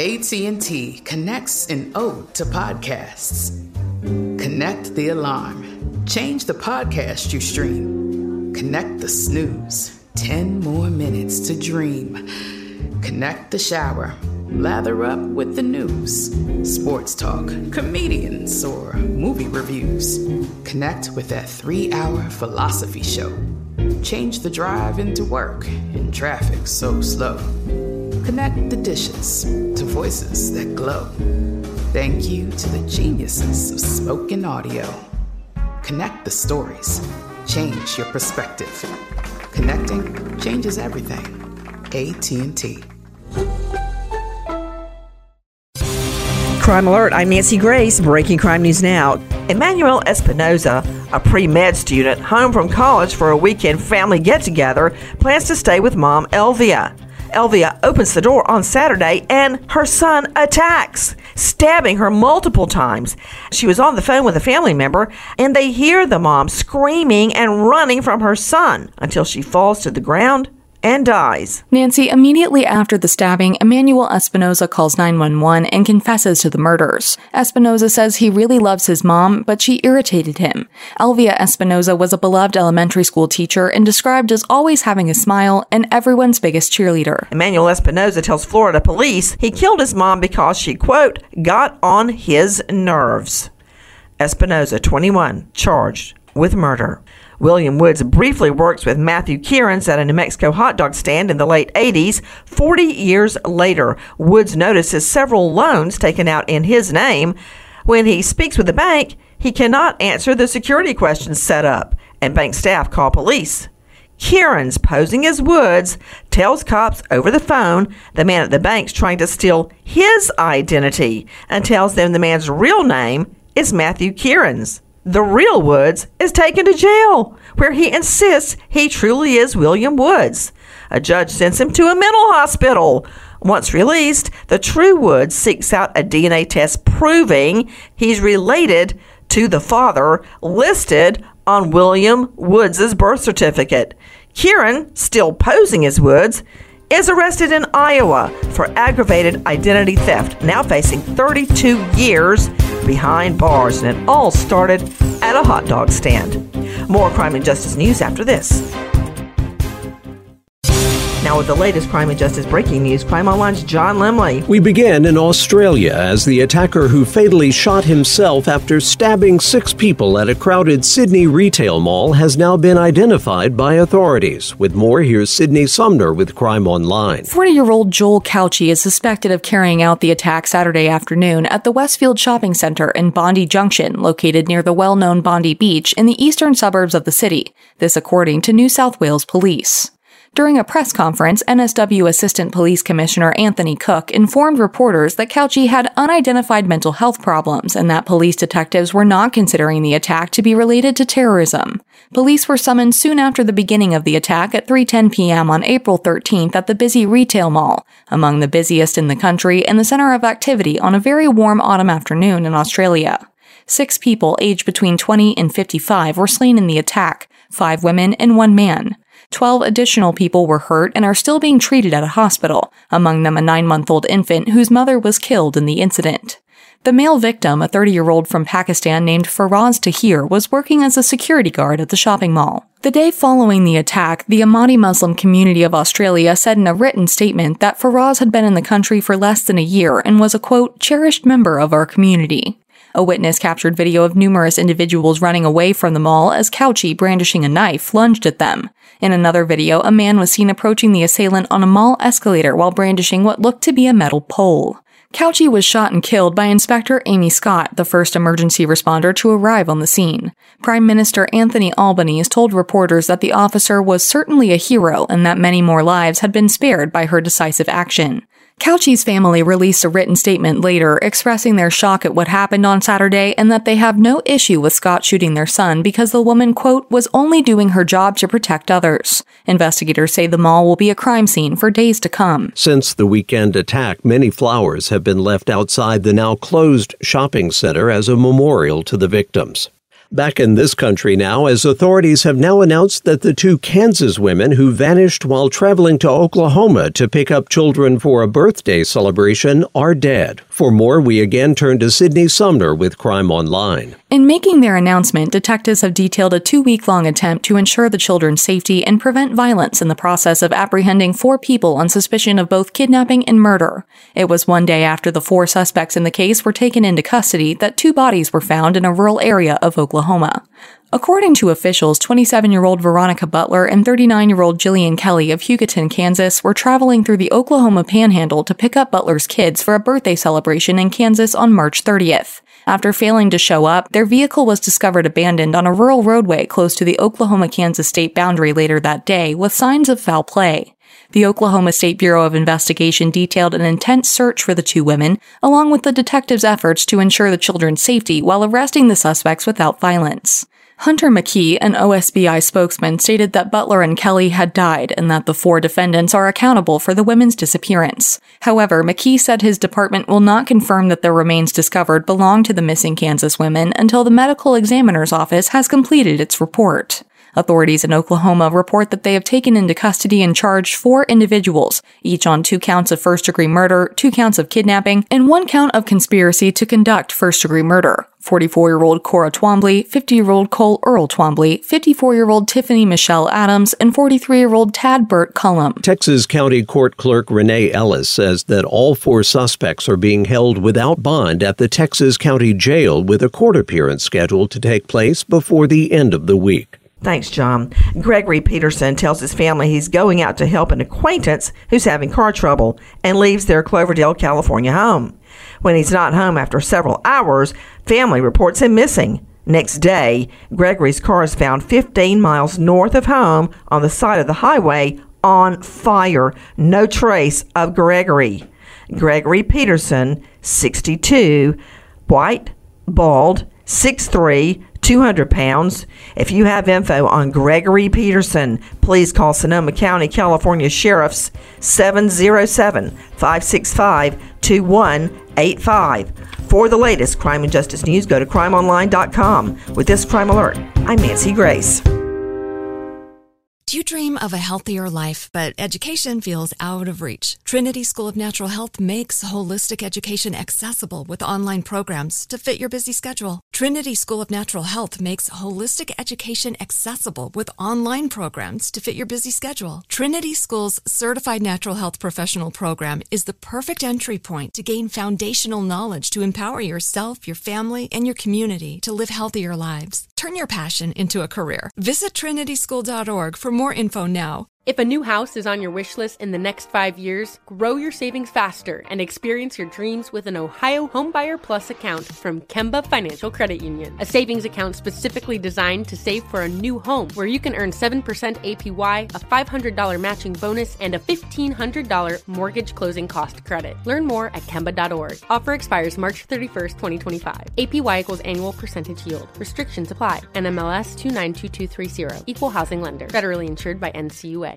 AT&T connects an ode to podcasts. Connect the alarm. Change the podcast you stream. Connect the snooze. 10 more minutes to dream. Connect the shower. Lather up with the news. Sports talk, comedians, or movie reviews. Connect with that 3-hour philosophy show. Change the drive into work in traffic so slow. Connect the dishes to voices that glow. Thank you to the geniuses of spoken audio. Connect the stories. Change your perspective. Connecting changes everything. AT&T. Crime Alert, I'm Nancy Grace. Breaking crime news now. Emmanuel Espinoza, a pre-med student home from college for a weekend family get-together, plans to stay with mom, Elvia. Elvia opens the door on Saturday and her son attacks, stabbing her multiple times. She was on the phone with a family member and they hear the mom screaming and running from her son until she falls to the ground and dies. Nancy, immediately after the stabbing, Emmanuel Espinoza calls 911 and confesses to the murders. Espinoza says he really loves his mom, but she irritated him. Elvia Espinoza was a beloved elementary school teacher and described as always having a smile and everyone's biggest cheerleader. Emmanuel Espinoza tells Florida police he killed his mom because she, quote, got on his nerves. Espinoza, 21, charged with murder. William Woods briefly works with Matthew Kierans at a New Mexico hot dog stand in the late 80s. 40 years later, Woods notices several loans taken out in his name. When he speaks with the bank, he cannot answer the security questions set up, and bank staff call police. Kierans, posing as Woods, tells cops over the phone the man at the bank's trying to steal his identity and tells them the man's real name is Matthew Kierans. The real Woods is taken to jail, where he insists he truly is William Woods. A judge sends him to a mental hospital. Once released, the true Woods seeks out a DNA test proving he's related to the father listed on William Woods' birth certificate. Kieran, still posing as Woods, is arrested in Iowa for aggravated identity theft, now facing 32 years behind bars, and it all started at a hot dog stand. More crime and justice news after this. Now with the latest crime and justice breaking news, Crime Online's John Limley. We begin in Australia as the attacker who fatally shot himself after stabbing 6 people at a crowded Sydney retail mall has now been identified by authorities. With more, here's Sydney Sumner with Crime Online. 40-year-old Joel Couchy is suspected of carrying out the attack Saturday afternoon at the Westfield Shopping Centre in Bondi Junction, located near the well-known Bondi Beach in the eastern suburbs of the city. This according to New South Wales Police. During a press conference, NSW Assistant Police Commissioner Anthony Cook informed reporters that Couchy had unidentified mental health problems and that police detectives were not considering the attack to be related to terrorism. Police were summoned soon after the beginning of the attack at 3:10 p.m. on April 13th at the busy retail mall, among the busiest in the country and the center of activity on a very warm autumn afternoon in Australia. 6 people aged between 20 and 55 were slain in the attack, 5 women and 1 man. 12 additional people were hurt and are still being treated at a hospital, among them a 9-month-old infant whose mother was killed in the incident. The male victim, a 30-year-old from Pakistan named Faraz Tahir, was working as a security guard at the shopping mall. The day following the attack, the Ahmadi Muslim community of Australia said in a written statement that Faraz had been in the country for less than a year and was a, quote, cherished member of our community. A witness captured video of numerous individuals running away from the mall as Couchy, brandishing a knife, lunged at them. In another video, a man was seen approaching the assailant on a mall escalator while brandishing what looked to be a metal pole. Couchy was shot and killed by Inspector Amy Scott, the first emergency responder to arrive on the scene. Prime Minister Anthony Albanese told reporters that the officer was certainly a hero and that many more lives had been spared by her decisive action. Couchy's family released a written statement later expressing their shock at what happened on Saturday and that they have no issue with Scott shooting their son because the woman, quote, was only doing her job to protect others. Investigators say the mall will be a crime scene for days to come. Since the weekend attack, many flowers have been left outside the now closed shopping center as a memorial to the victims. Back in this country now, as authorities have now announced that the two Kansas women who vanished while traveling to Oklahoma to pick up children for a birthday celebration are dead. For more, we again turn to Sydney Sumner with Crime Online. In making their announcement, detectives have detailed a 2-week-long attempt to ensure the children's safety and prevent violence in the process of apprehending 4 people on suspicion of both kidnapping and murder. It was one day after the 4 suspects in the case were taken into custody that 2 bodies were found in a rural area of Oklahoma. According to officials, 27-year-old Veronica Butler and 39-year-old Jillian Kelly of Hugoton, Kansas, were traveling through the Oklahoma Panhandle to pick up Butler's kids for a birthday celebration in Kansas on March 30th. After failing to show up, their vehicle was discovered abandoned on a rural roadway close to the Oklahoma-Kansas state boundary later that day, with signs of foul play. The Oklahoma State Bureau of Investigation detailed an intense search for the 2 women, along with the detectives' efforts to ensure the children's safety while arresting the suspects without violence. Hunter McKee, an OSBI spokesman, stated that Butler and Kelly had died and that the 4 defendants are accountable for the women's disappearance. However, McKee said his department will not confirm that the remains discovered belong to the missing Kansas women until the medical examiner's office has completed its report. Authorities in Oklahoma report that they have taken into custody and charged 4 individuals, each on 2 counts of first-degree murder, 2 counts of kidnapping, and 1 count of conspiracy to conduct first-degree murder. 44-year-old Cora Twombly, 50-year-old Cole Earl Twombly, 54-year-old Tiffany Michelle Adams, and 43-year-old Tad Burt Cullum. Texas County Court Clerk Renee Ellis says that all 4 suspects are being held without bond at the Texas County Jail, with a court appearance scheduled to take place before the end of the week. Thanks, John. Gregory Peterson tells his family he's going out to help an acquaintance who's having car trouble and leaves their Cloverdale, California home. When he's not home after several hours, family reports him missing. Next day, Gregory's car is found 15 miles north of home on the side of the highway on fire. No trace of Gregory. Gregory Peterson, 62, white, bald, 6'3", 200 pounds. If you have info on Gregory Peterson, please call Sonoma County, California Sheriff's 707-565-2185. For the latest crime and justice news, go to crimeonline.com. With this crime alert, I'm Nancy Grace. Do you dream of a healthier life, but education feels out of reach? Trinity School of Natural Health makes holistic education accessible with online programs to fit your busy schedule. Trinity School of Natural Health makes holistic education accessible with online programs to fit your busy schedule. Trinity School's Certified Natural Health Professional Program is the perfect entry point to gain foundational knowledge to empower yourself, your family, and your community to live healthier lives. Turn your passion into a career. Visit trinityschool.org for more info now. If a new house is on your wish list in the next 5 years, grow your savings faster and experience your dreams with an Ohio Homebuyer Plus account from Kemba Financial Credit Union. A savings account specifically designed to save for a new home, where you can earn 7% APY, a $500 matching bonus, and a $1,500 mortgage closing cost credit. Learn more at Kemba.org. Offer expires March 31st, 2025. APY equals annual percentage yield. Restrictions apply. NMLS 292230. Equal housing lender. Federally insured by NCUA.